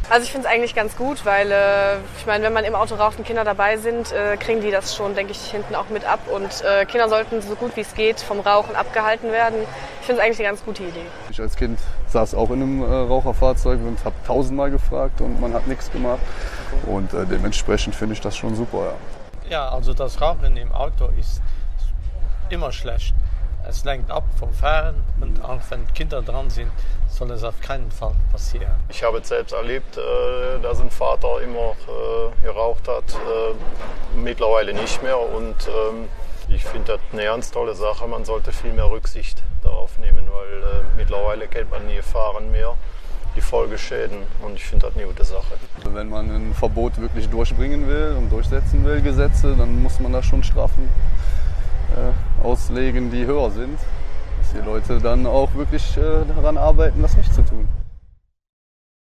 Also ich finde es eigentlich ganz gut, weil ich meine, wenn man im Auto raucht und Kinder dabei sind, kriegen die das schon, denke ich, hinten auch mit ab. Und Kinder sollten so gut wie es geht vom Rauchen abgehalten werden. Ich finde es eigentlich eine ganz gute Idee. Ich als Kind saß auch in einem Raucherfahrzeug und habe 1000-mal gefragt und man hat nichts gemacht. Und dementsprechend finde ich das schon super. Ja. Ja, also das Rauchen im Auto ist immer schlecht. Es lenkt ab vom Fahren und auch wenn Kinder dran sind, soll es auf keinen Fall passieren. Ich habe jetzt selbst erlebt, dass ein Vater immer geraucht hat, mittlerweile nicht mehr. Und ich finde das eine ganz tolle Sache. Man sollte viel mehr Rücksicht darauf nehmen, weil mittlerweile kennt man nie Fahren mehr, die Folgeschäden. Und ich finde das eine gute Sache. Wenn man ein Verbot wirklich durchbringen will und durchsetzen will, Gesetze, dann muss man da schon Strafen auslegen, die höher sind, dass die Leute dann auch wirklich daran arbeiten, das nicht zu tun.